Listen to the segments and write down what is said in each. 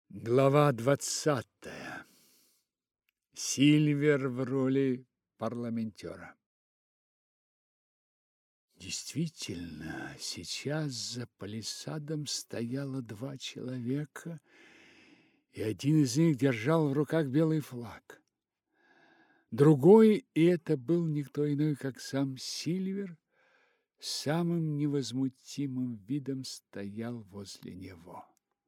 Глава 20. Сильвер в роли парламентера. Действительно, сейчас за палисадом стояло два человека, и один из них держал в руках белый флаг. Другой, и это был никто иной, как сам Сильвер, с самым невозмутимым видом стоял возле него.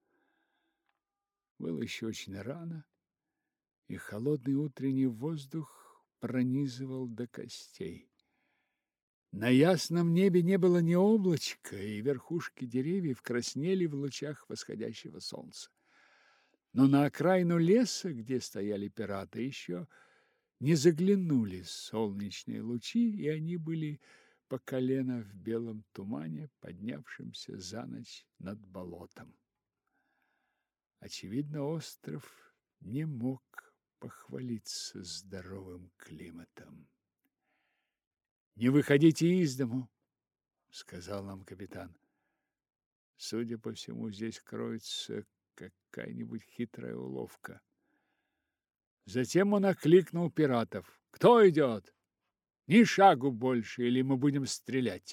Было еще очень рано, и холодный утренний воздух пронизывал до костей. На ясном небе не было ни облачка, и верхушки деревьев краснели в лучах восходящего солнца. Но на окраину леса, где стояли пираты, еще не заглянули солнечные лучи, и они были по колено в белом тумане, поднявшемся за ночь над болотом. Очевидно, остров не мог похвалиться здоровым климатом. «Не выходите из дому», — сказал нам капитан. «Судя по всему, здесь кроется какая-нибудь хитрая уловка». Затем он окликнул пиратов. «Кто идет? Ни шагу больше, или мы будем стрелять!»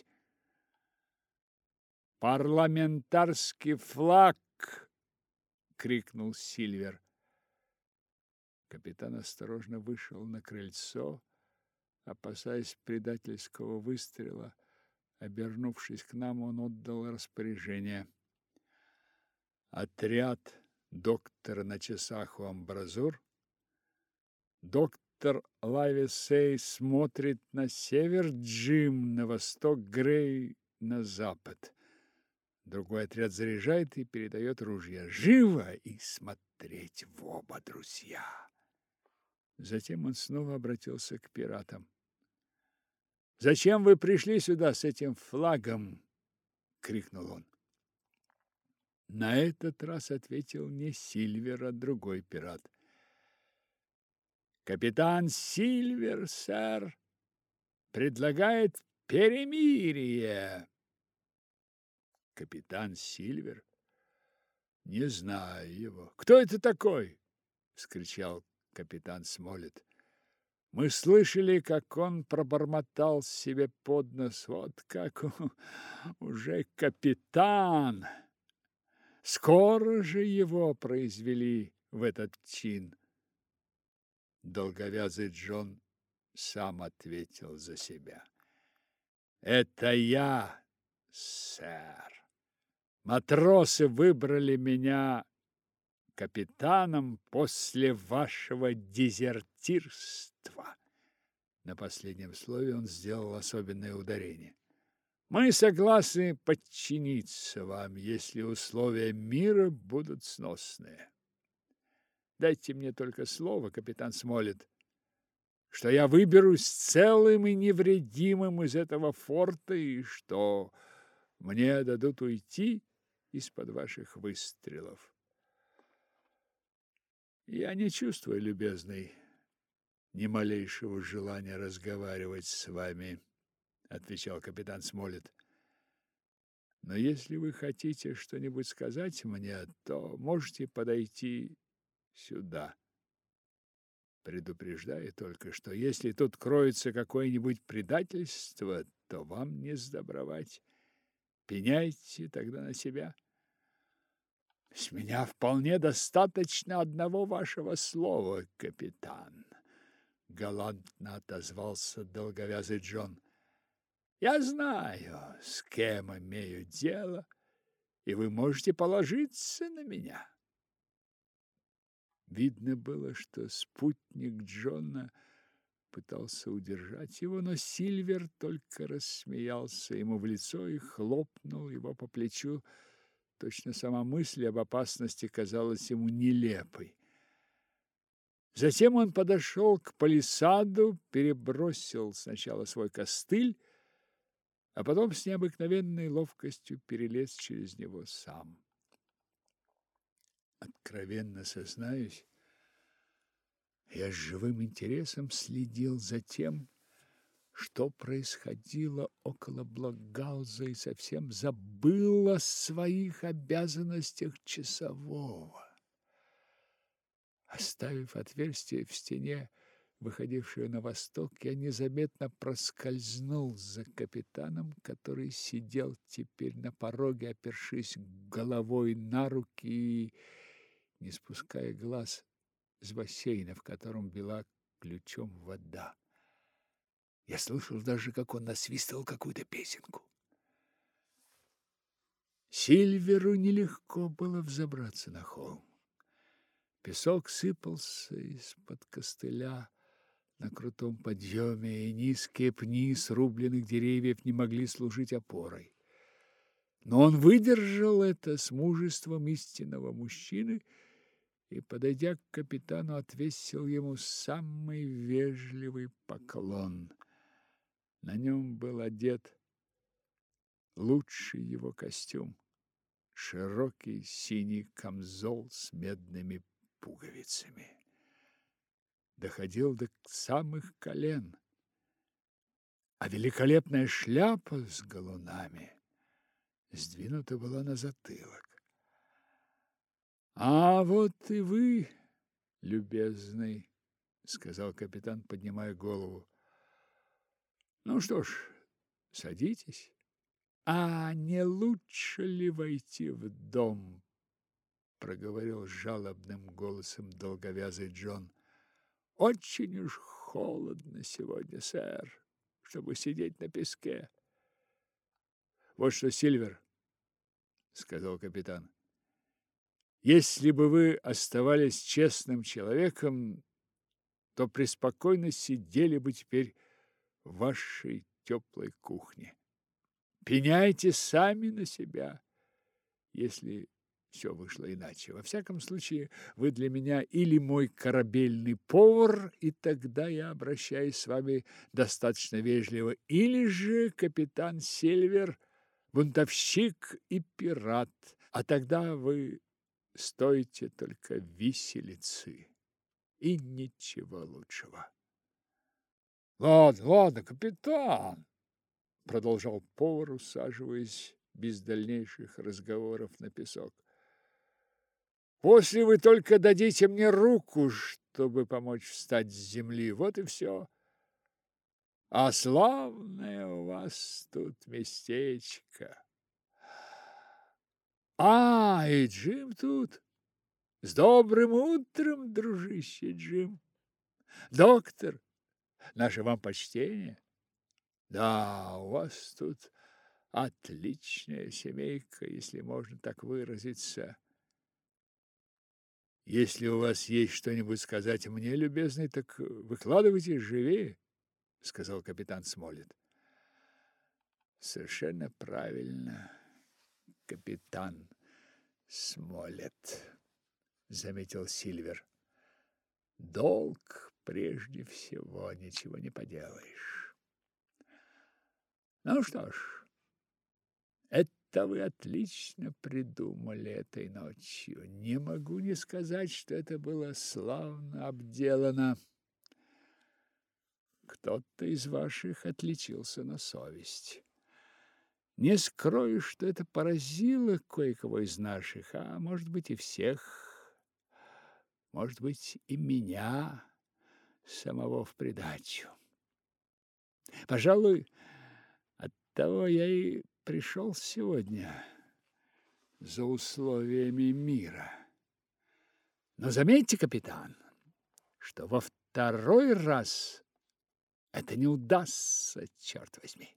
«Парламентарский флаг!» — крикнул Сильвер. Капитан осторожно вышел на крыльцо, опасаясь предательского выстрела. Обернувшись к нам, он отдал распоряжение. Отряд доктора на часах у амбразур. Доктор Лависей смотрит на север, Джим на восток, Грей на запад. Другой отряд заряжает и передает ружья. Живо и смотреть в оба, друзья. Затем он снова обратился к пиратам. «Зачем вы пришли сюда с этим флагом?» — крикнул он. На этот раз ответил не Сильвер, а другой пират. «Капитан Сильвер, сэр, предлагает перемирие». «Капитан Сильвер? Не знаю его. Кто это такой?» — вскричал капитан Смолет. Мы слышали, как он пробормотал себе под нос. Вот как уже капитан. Скоро же его произвели в этот чин. Долговязый Джон сам ответил за себя. Это я, сэр. Матросы выбрали меня капитаном после вашего дезертирства. На последнем слове он сделал особенное ударение. Мы согласны подчиниться вам, если условия мира будут сносные. Дайте мне только слово, капитан Смолет, что я выберусь целым и невредимым из этого форта и что мне дадут уйти из-под ваших выстрелов. Я не чувствую, любезный, ни малейшего желания разговаривать с вами, отвечал капитан Смолет. Но если вы хотите что-нибудь сказать мне, то можете подойти сюда. Предупреждаю только, что если тут кроется какое-нибудь предательство, то вам не сдобровать. Пеняйте тогда на себя. С меня вполне достаточно одного вашего слова, капитан, галантно отозвался долговязый Джон. Я знаю, с кем имею дело, и вы можете положиться на меня. Видно было, что спутник Джона пытался удержать его, но Сильвер только рассмеялся ему в лицо и хлопнул его по плечу. Точно сама мысль об опасности казалась ему нелепой. Затем он подошел к палисаду, перебросил сначала свой костыль, а потом с необыкновенной ловкостью перелез через него сам. Откровенно сознаюсь, я с живым интересом следил за тем, что происходило около Блокгауза, и совсем забыл о своих обязанностях часового. Оставив отверстие в стене, выходившее на восток, я незаметно проскользнул за капитаном, который сидел теперь на пороге, опершись головой на руки и не спуская глаз с бассейна, в котором била ключом вода. Я слышал даже, как он насвистывал какую-то песенку. Сильверу нелегко было взобраться на холм. Песок сыпался из-под костыля на крутом подъеме, и низкие пни срубленных деревьев не могли служить опорой. Но он выдержал это с мужеством истинного мужчины и, подойдя к капитану, отвесил ему самый вежливый поклон. На нем был одет лучший его костюм, широкий синий камзол с медными пуговицами. Доходил до самых колен, а великолепная шляпа с галунами сдвинута была на затылок. «А вот и вы, любезный», — сказал капитан, поднимая голову. «Ну что ж, садитесь. А не лучше ли войти в дом?» — проговорил жалобным голосом долговязый Джон. «Очень уж холодно сегодня, сэр, чтобы сидеть на песке». «Вот что, Сильвер, — сказал капитан, — если бы вы оставались честным человеком, то преспокойно сидели бы теперь в вашей теплой кухне. Пеняйте сами на себя, если все вышло иначе. Во всяком случае, вы для меня или мой корабельный повар, и тогда я обращаюсь с вами достаточно вежливо, или же капитан Сильвер, бунтовщик и пират, а тогда вы стоите только виселицы и ничего лучшего. Ладно, капитан, продолжал повар, усаживаясь без дальнейших разговоров на песок. После вы только дадите мне руку, чтобы помочь встать с земли. Вот и все. А славное у вас тут местечко. И Джим тут. С добрым утром, дружище Джим. Доктор, наше вам почтение. Да, у вас тут отличная семейка, если можно так выразиться. Если у вас есть что-нибудь сказать мне, любезный, так выкладывайте живее, сказал капитан Смолет. Совершенно правильно, капитан Смолет, заметил Сильвер. Долг прежде всего, ничего не поделаешь. Ну что ж, это вы отлично придумали этой ночью. Не могу не сказать, что это было славно обделано. Кто-то из ваших отличился на совесть. Не скрою, что это поразило кое-кого из наших, а может быть и всех, может быть и меня самого в придачу. Пожалуй, оттого я и пришел сегодня за условиями мира. Но заметьте, капитан, что во второй раз это не удастся, черт возьми.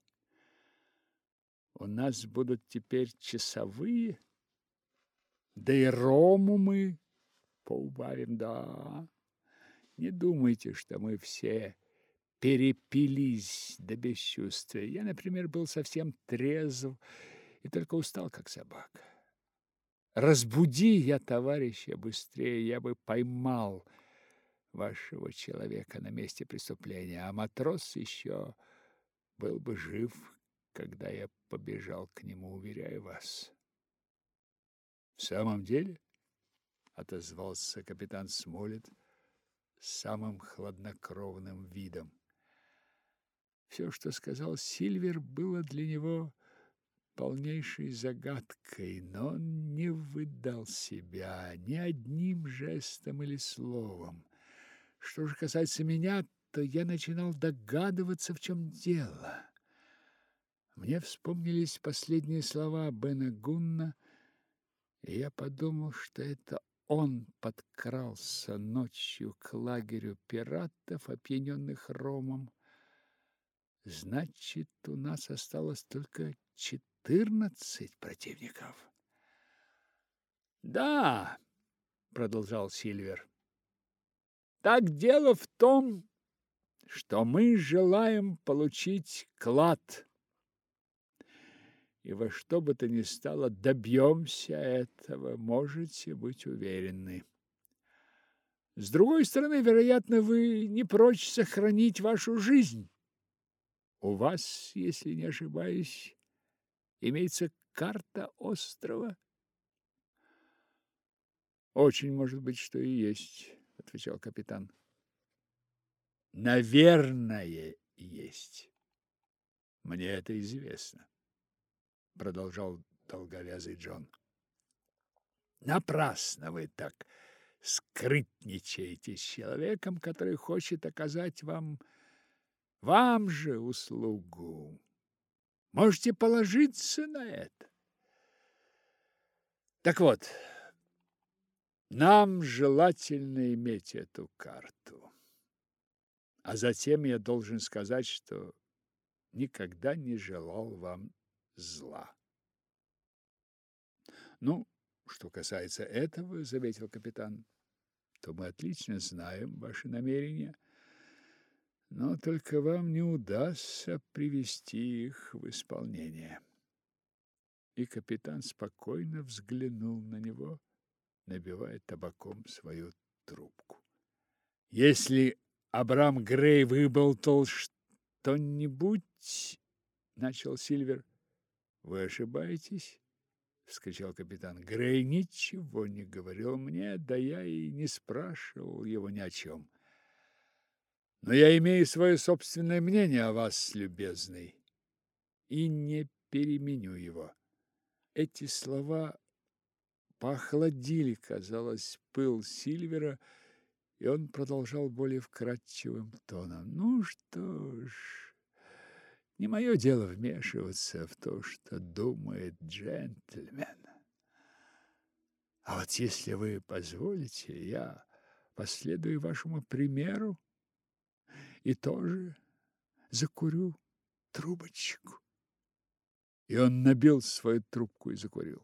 У нас будут теперь часовые, да и рому мы поубавим, да. Не думайте, что мы все перепились до бесчувствия. Я, например, был совсем трезв и только устал, как собака. Разбуди я товарища быстрее, я бы поймал вашего человека на месте преступления, а матрос еще был бы жив, когда я побежал к нему, уверяю вас. В самом деле, отозвался капитан Смолет с самым хладнокровным видом. Все, что сказал Сильвер, было для него полнейшей загадкой, но он не выдал себя ни одним жестом или словом. Что же касается меня, то я начинал догадываться, в чем дело. Мне вспомнились последние слова Бена Гунна, и я подумал, что это он подкрался ночью к лагерю пиратов, опьяненных ромом. Значит, у нас осталось только 14 противников. Да, продолжал Сильвер. Так дело в том, что мы желаем получить клад. И во что бы то ни стало добьемся этого, можете быть уверены. С другой стороны, вероятно, вы не прочь сохранить вашу жизнь. У вас, если не ошибаюсь, имеется карта острова? Очень может быть, что и есть, отвечал капитан. Наверное, есть. Мне это известно, продолжал долговязый Джон. Напрасно вы так скрытничаете с человеком, который хочет оказать вам же услугу. Можете положиться на это. Так вот, нам желательно иметь эту карту. А затем я должен сказать, что никогда не желал вам зла. Ну, что касается этого, заметил капитан, то мы отлично знаем ваши намерения, но только вам не удастся привести их в исполнение. И капитан спокойно взглянул на него, набивая табаком свою трубку. Если Абрам Грей выболтал что-нибудь, начал Сильвер. Вы ошибаетесь, вскричал капитан. Грей ничего не говорил мне, да я и не спрашивал его ни о чем. Но я имею свое собственное мнение о вас, любезный, и не переменю его. Эти слова поохладили, казалось, пыл Сильвера, и он продолжал более вкрадчивым тоном. Ну что ж, не мое дело вмешиваться в то, что думает джентльмен. А вот если вы позволите, я последую вашему примеру и тоже закурю трубочку. И он набил свою трубку и закурил.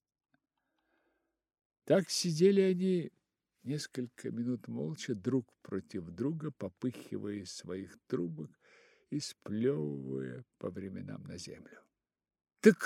Так сидели они несколько минут молча, друг против друга, попыхивая из своих трубок и сплевывая по временам на землю. Так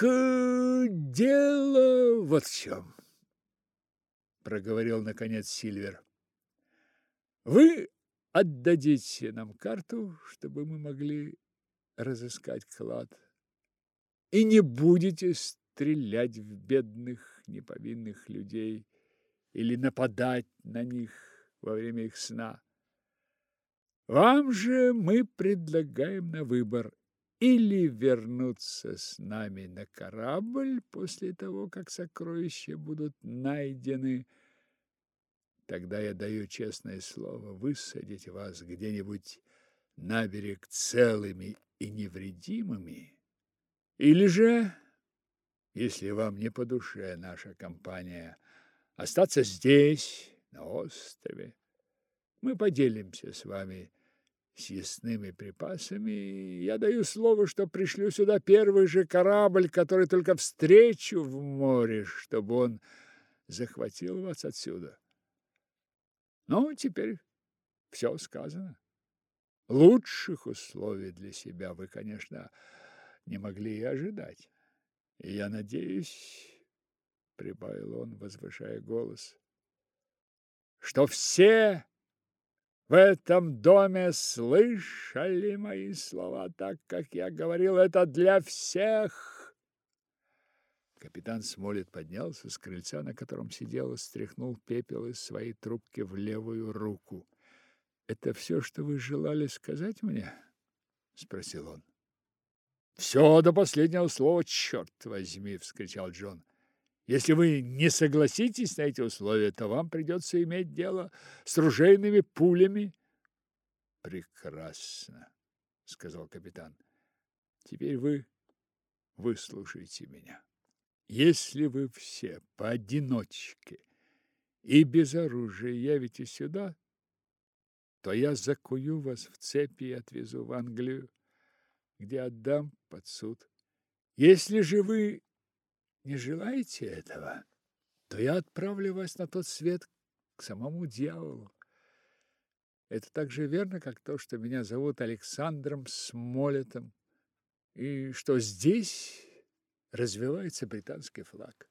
дело вот в чем, проговорил наконец Сильвер. Вы отдадите нам карту, чтобы мы могли разыскать клад, и не будете стрелять в бедных неповинных людей или нападать на них во время их сна. Вам же мы предлагаем на выбор или вернуться с нами на корабль после того, как сокровища будут найдены. Тогда я даю честное слово высадить вас где-нибудь на берег целыми и невредимыми. Или же, если вам не по душе наша компания, остаться здесь, на острове. Мы поделимся с вами съестными припасами. Я даю слово, что пришлю сюда первый же корабль, который только встречу в море, чтобы он захватил вас отсюда. Ну, теперь все сказано. Лучших условий для себя вы, конечно, не могли и ожидать. И я надеюсь, прибавил он, возвышая голос, что все в этом доме слышали мои слова так, как я говорил, это для всех. Капитан Смолет поднялся с крыльца, на котором сидел, и стряхнул пепел из своей трубки в левую руку. Это все, что вы желали сказать мне? Спросил он. Все до последнего слова, черт возьми, вскричал Джон. Если вы не согласитесь на эти условия, то вам придется иметь дело с ружейными пулями. Прекрасно, сказал капитан. Теперь вы выслушайте меня. Если вы все поодиночке и без оружия явитесь сюда, то я закую вас в цепи и отвезу в Англию, где отдам под суд. Если же вы не желаете этого, то я отправлю вас на тот свет к самому дьяволу. Это так же верно, как то, что меня зовут Александром Смолетом, и что здесь развивается британский флаг.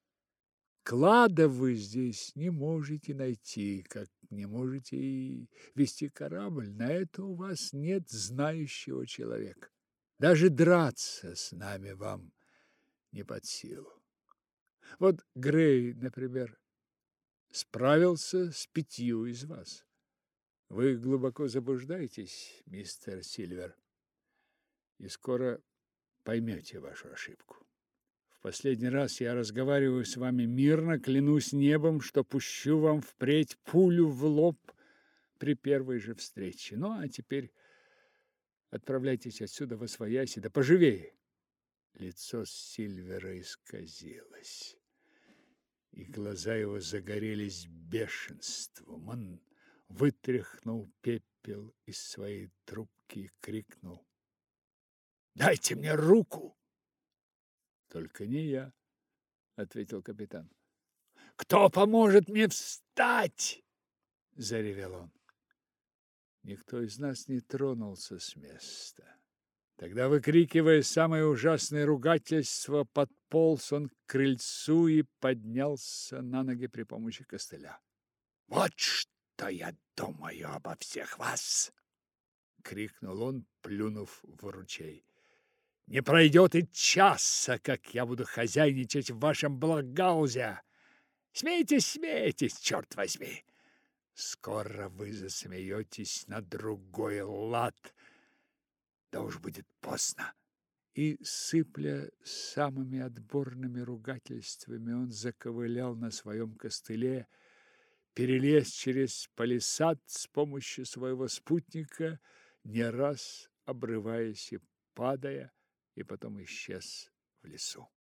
Клада вы здесь не можете найти, как не можете и вести корабль. На это у вас нет знающего человека. Даже драться с нами вам не под силу. Вот Грей, например, справился с 5 из вас. Вы глубоко заблуждаетесь, мистер Сильвер, и скоро поймете вашу ошибку. В последний раз я разговариваю с вами мирно, клянусь небом, что пущу вам впредь пулю в лоб при первой же встрече. Ну, а теперь отправляйтесь отсюда восвояси, да поживее. Лицо Сильвера исказилось, и глаза его загорелись бешенством. Он вытряхнул пепел из своей трубки и крикнул: «Дайте мне руку!» «Только не я», — ответил капитан. «Кто поможет мне встать?» — заревел он. Никто из нас не тронулся с места. Тогда, выкрикивая самое ужасное ругательство, подполз он к крыльцу и поднялся на ноги при помощи костыля. «Вот что я думаю обо всех вас!» — крикнул он, плюнув в ручей. «Не пройдет и часа, как я буду хозяйничать в вашем Блокгаузе! Смейтесь, смейтесь, черт возьми! Скоро вы засмеетесь на другой лад, да уж будет поздно!» И, сыпля самыми отборными ругательствами, он заковылял на своем костыле, перелез через палисад с помощью своего спутника, не раз обрываясь и падая, и потом исчез в лесу.